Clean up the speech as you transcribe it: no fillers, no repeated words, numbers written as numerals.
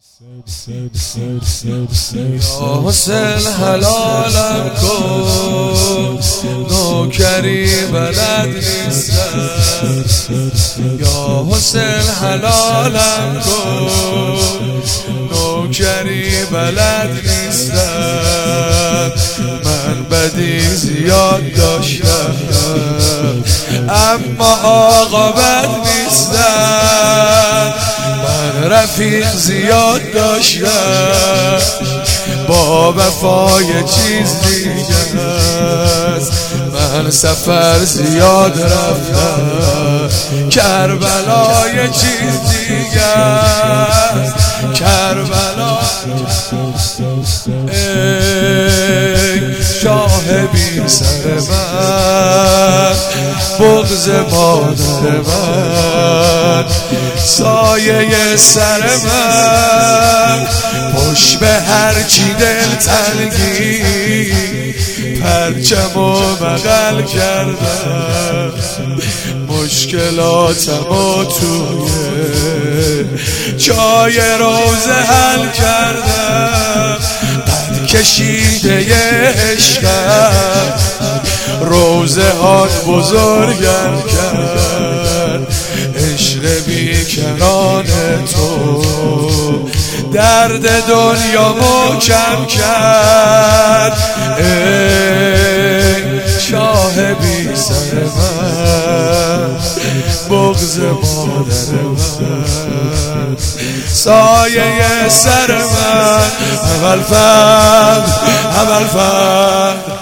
یا حسین حلالم کن، نوکری بلد نیستم. یا حسین حلالم کن، نوکری بلد نیستم. من بدی زیاد داشتم اما آقا بد نیستم. من رفیق زیاد داشتم با وفای چیز دیگه است. من سفر زیاد رفتم کربلای چیز دیگه است. کربلا ای شاه بی سر من، بغض مادر من، سایه سر من، پشت به هرچی دل تنگی پرچم و بغل کردم. مشکلاتمو توی جای روزه حل کردم. قد کشیده عشقم روزه هات بزرگم کرد. عشق بی کنان تو درد دنیا محکم کرد. ای شاه بی سر من، بغض مادر من، سایه سر من، اول فرد